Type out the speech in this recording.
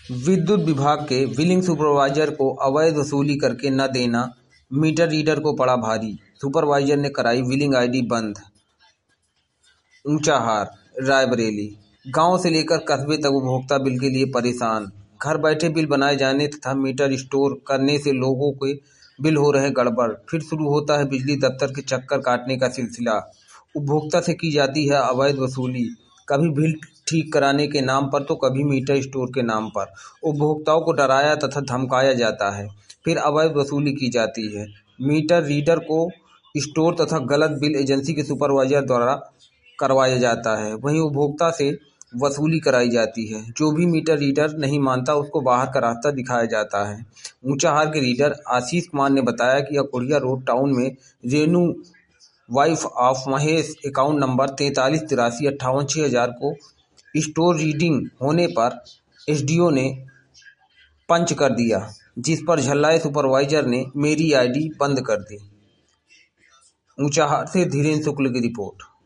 विद्युत विभाग के बिलिंग सुपरवाइजर को अवैध वसूली करके न देना मीटर रीडर को पड़ा भारी। सुपरवाइजर ने कराई बिलिंग आईडी बंद। ऊंचाहार रायबरेली। गांव से लेकर कस्बे तक उपभोक्ता बिल के लिए परेशान। घर बैठे बिल बनाए जाने तथा मीटर स्टोर करने से लोगों के बिल हो रहे गड़बड़। फिर शुरू होता है बिजली दफ्तर के चक्कर काटने का सिलसिला। उपभोक्ता से की जाती है अवैध वसूली, कभी बिल ठीक कराने के नाम पर तो कभी मीटर स्टोर के नाम पर। उपभोक्ताओं को डराया तथा धमकाया जाता है, फिर अवैध वसूली की जाती है। मीटर रीडर को स्टोर तथा गलत बिल एजेंसी के सुपरवाइजर द्वारा करवाया जाता है। वहीं उपभोक्ता से वसूली कराई जाती है। जो भी मीटर रीडर नहीं मानता उसको बाहर का रास्ता दिखाया जाता है। ऊंचाहार के रीडर आशीष कुमार ने बताया कि अकोड़िया रोड टाउन में Renu wife of Mahesh account number 4383586000 को स्टोर रीडिंग होने पर एसडीओ ने पंच कर दिया, जिस पर झल्लाए सुपरवाइजर ने मेरी आईडी बंद कर दी। ऊंचाहार से धीरेन्द्र शुक्ल की रिपोर्ट।